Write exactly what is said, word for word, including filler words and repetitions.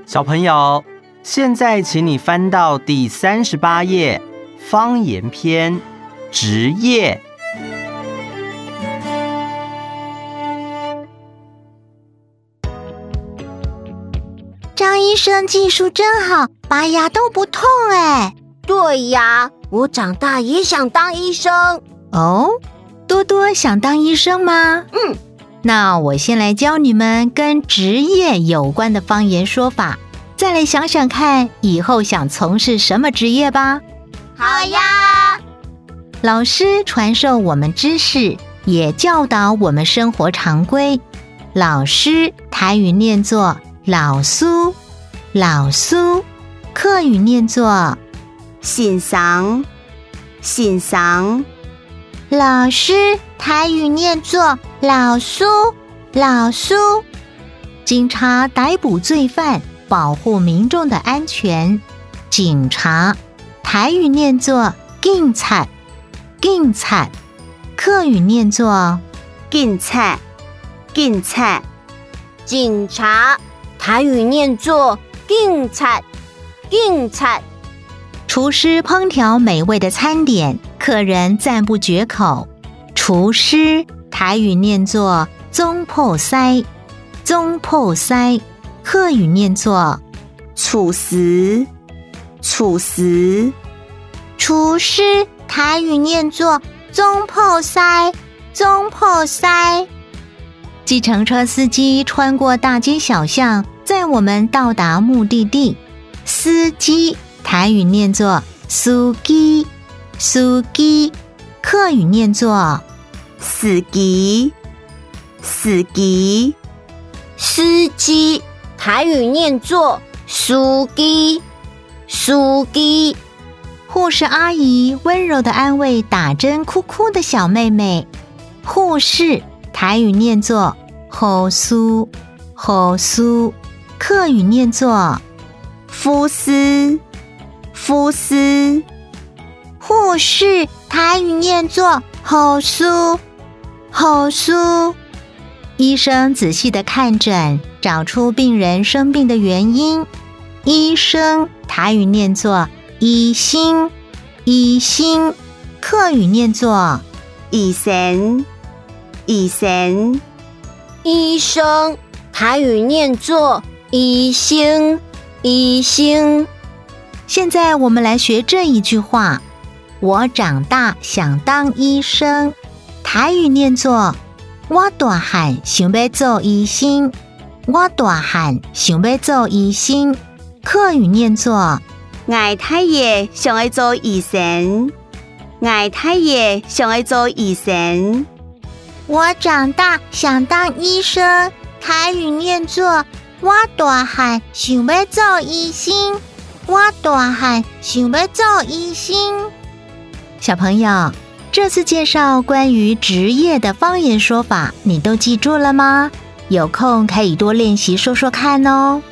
小朋友，现在请你翻到第三十八页，方言篇，职业。 张医生技术真好，拔牙都不痛哎。 对呀，我长大也想当医生。 哦，多多想当医生吗？ 嗯， 那我先来教你们跟职业有关的方言说法，再来想想看以后想从事什么职业吧。 好呀！ 老师传授我们知识，也教导我们生活常规。老师台语念作老苏，老苏，客语念作先生，先生。 老师台语念作老苏，老苏。 警察逮捕罪犯，保护民众的安全。警察台语念作警察，警察，客语念作警察，警察。警察台语念作警察，警察。 厨师烹调美味的餐点，客人赞不绝口。厨师台语念作总鋪師，总鋪師，客语念作厨师，厨师。 厨师台语念作总鋪師，总鋪師。 计程车司机穿过大街小巷，载我们到达目的地。司机台语念作司機，司機，客语念作司機，司機。司機台语念作司機，司機。 护士阿姨温柔地安慰打针哭哭的小妹妹。护士台语念作护士，护士，客语念作护士，护士。 护士台语念作护士，护士。 医生仔细地看诊，找出病人生病的原因。医生台语念作医生，医生，客语念作医生，医生。医生台语念作医生，医生。 现在我们来学这一句话：我长大想当医生。台语念作我大汉想要做医生，我大汉想要做医生。客语念作我太爷想要做医生，我太爷想要做医生。 我长大想当医生，台语念作我大汉想要做医生，我大汉想要做医生。 小朋友，这次介绍关于职业的方言说法，你都记住了吗？有空可以多练习说说看哦。